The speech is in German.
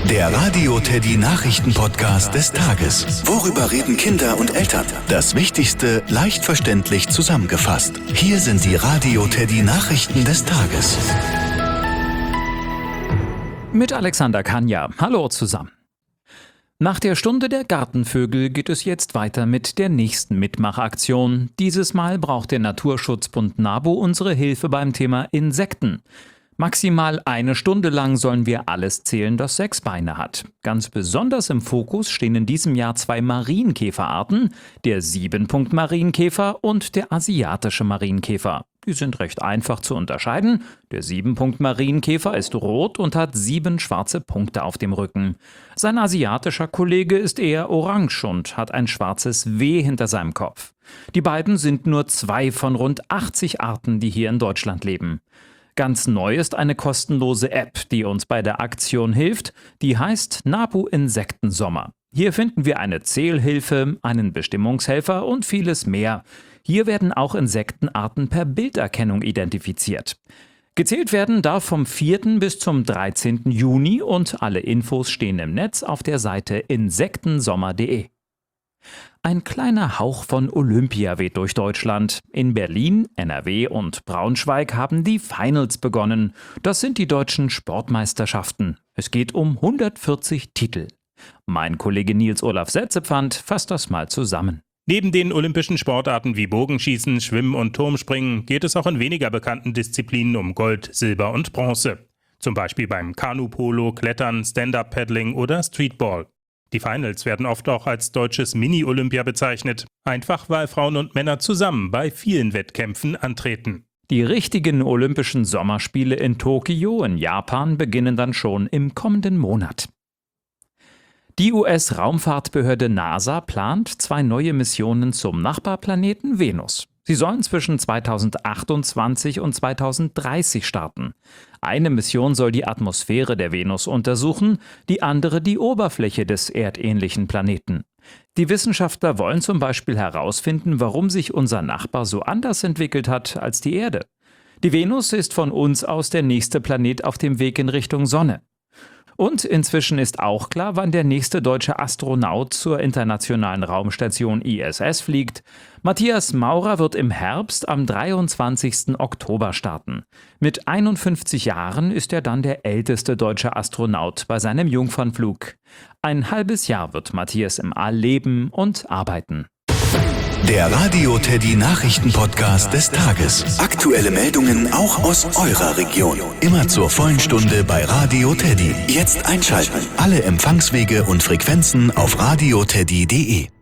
Der Radio Teddy Nachrichten-Podcast des Tages. Worüber reden Kinder und Eltern? Das Wichtigste leicht verständlich zusammengefasst. Hier sind die Radio Teddy Nachrichten des Tages. Mit Alexander Kanja. Hallo zusammen. Nach der Stunde der Gartenvögel geht es jetzt weiter mit der nächsten Mitmachaktion. Dieses Mal braucht der Naturschutzbund NABU unsere Hilfe beim Thema Insekten. Maximal eine Stunde lang sollen wir alles zählen, das 6 Beine hat. Ganz besonders im Fokus stehen in diesem Jahr 2 Marienkäferarten, der 7-Punkt-Marienkäfer und der asiatische Marienkäfer. Die sind recht einfach zu unterscheiden. Der 7-Punkt-Marienkäfer ist rot und hat 7 schwarze Punkte auf dem Rücken. Sein asiatischer Kollege ist eher orange und hat ein schwarzes W hinter seinem Kopf. Die beiden sind nur 2 von rund 80 Arten, die hier in Deutschland leben. Ganz neu ist eine kostenlose App, die uns bei der Aktion hilft. Die heißt NABU Insektensommer. Hier finden wir eine Zählhilfe, einen Bestimmungshelfer und vieles mehr. Hier werden auch Insektenarten per Bilderkennung identifiziert. Gezählt werden darf vom 4. bis zum 13. Juni und alle Infos stehen im Netz auf der Seite insektensommer.de. Ein kleiner Hauch von Olympia weht durch Deutschland. In Berlin, NRW und Braunschweig haben die Finals begonnen. Das sind die deutschen Sportmeisterschaften. Es geht um 140 Titel. Mein Kollege Nils Olaf Setzepfand fasst das mal zusammen. Neben den olympischen Sportarten wie Bogenschießen, Schwimmen und Turmspringen geht es auch in weniger bekannten Disziplinen um Gold, Silber und Bronze. Zum Beispiel beim Kanupolo, Klettern, Stand-Up-Paddling oder Streetball. Die Finals werden oft auch als deutsches Mini-Olympia bezeichnet, einfach weil Frauen und Männer zusammen bei vielen Wettkämpfen antreten. Die richtigen Olympischen Sommerspiele in Tokio in Japan beginnen dann schon im kommenden Monat. Die US-Raumfahrtbehörde NASA plant 2 neue Missionen zum Nachbarplaneten Venus. Sie sollen zwischen 2028 und 2030 starten. Eine Mission soll die Atmosphäre der Venus untersuchen, die andere die Oberfläche des erdähnlichen Planeten. Die Wissenschaftler wollen zum Beispiel herausfinden, warum sich unser Nachbar so anders entwickelt hat als die Erde. Die Venus ist von uns aus der nächste Planet auf dem Weg in Richtung Sonne. Und inzwischen ist auch klar, wann der nächste deutsche Astronaut zur internationalen Raumstation ISS fliegt. Matthias Maurer wird im Herbst am 23. Oktober starten. Mit 51 Jahren ist er dann der älteste deutsche Astronaut bei seinem Jungfernflug. Ein halbes Jahr wird Matthias im All leben und arbeiten. Der Radio Teddy Nachrichten-Podcast des Tages. Aktuelle Meldungen auch aus eurer Region. Immer zur vollen Stunde bei Radio Teddy. Jetzt einschalten. Alle Empfangswege und Frequenzen auf radioteddy.de.